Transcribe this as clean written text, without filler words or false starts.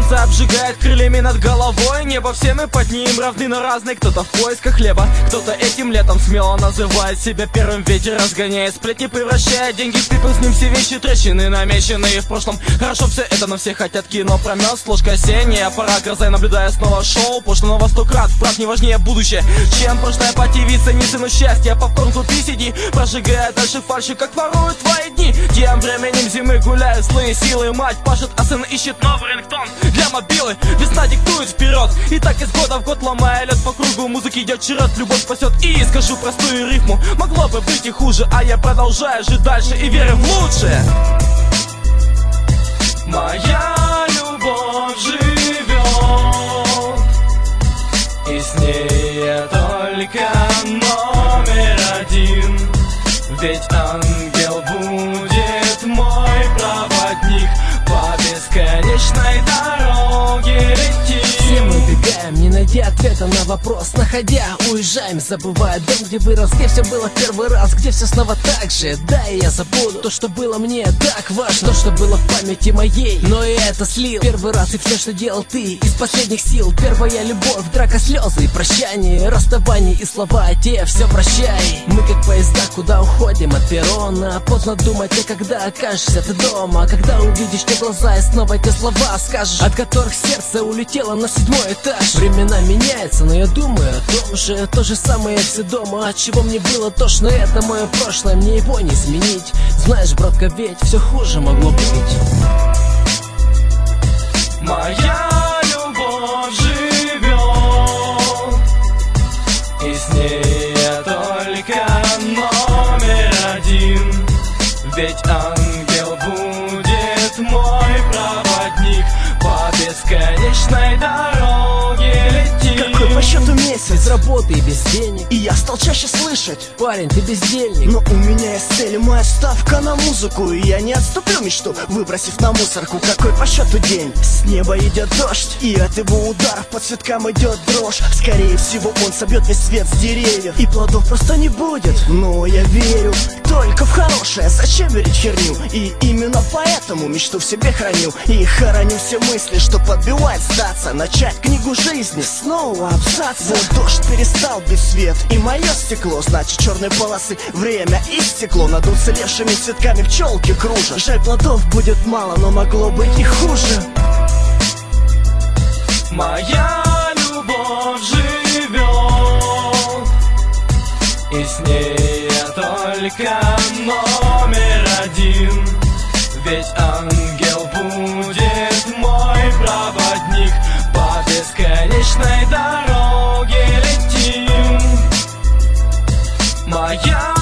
солнце обжигает крыльями над головой. Небо все мы под ним равны, но разные. Кто-то в поисках хлеба, кто-то этим летом смело называет себя первым. Ветер разгоняет сплетни, превращая деньги в пепел. С ним все вещи трещины намеченные в прошлом. Хорошо все это, но все хотят кино про мед. Ложка осенняя, пора гроза, наблюдая снова шоу. Пошло во 100 крат, брат, не важнее будущее, чем прошлое. По ТВ цени цену счастья, попкорн тут и сиди, прожигая дальше фальши, как воруют твои дни. Тем временем зимы гуляют злые силы. Мать пашет, а сын ищет новый рингтон для мобилы. Весна диктует вперед, и так из года в год, ломая лед по кругу. Музыки идет черед, любовь спасет. И скажу простую рифму, могло бы быть и хуже, а я продолжаю жить дальше и верю в лучшее. Моя любовь живет, и с ней я только номер один. Ведь ангел будет мой проводник, по бесконечной дороге летим. Все мы убегаем, не найдя ответа на вопрос. Находя, уезжаем, забывая дом, где вырос, где все было в первый раз, где все снова так же. Да, и я забуду то, что было мне так важно, то, что было в памяти моей. Но и это слил первый раз, и все, что делал ты, из последних сил. Первая любовь, драка, слезы и прощание, расставание и слова те, все прощай. Мы как поезда, куда уходим от перрона. Поздно думать, а когда окажешься ты дома, когда увидишь те глаза и снова те слова скажешь, от которых сердце улетело на 7-й этаж. Времена меняются, но я думаю о том же. То же самое все дома, от чего мне было тошно. Это мое прошлое, мне его не изменить. Знаешь, братка, ведь все хуже могло быть. Моя любовь живет, и с ней я только номер один. Ведь ангел будет мой проводник, по бесконечной дороге летим. Какой по счету месяц? Без работы и без денег, И я стал чаще слышать: парень, ты бездельник. но у меня есть цель, моя ставка на музыку. И я не отступлю мечту, выбросив на мусорку. Какой по счету день? С неба идет дождь, и от его ударов по цветкам идет дрожь. Скорее всего он собьет весь свет с деревьев, и плодов просто не будет. Но я верю только в хорошее, зачем верить в херню? И именно поэтому мечту в себе храню. И хороню все мысли, что подбивает сдаться, начать книгу жизни, снова абзац. Вот дождь перестал бить свет, и мое стекло, значит черные полосы время истекло. Над уцелевшими цветками пчелки кружат. Жаль, плодов будет мало, но могло быть и хуже. Моя любовь живет, и с ней я только номер один. Ведь ангел будет мой проводник, по бесконечной дороге летим. Моя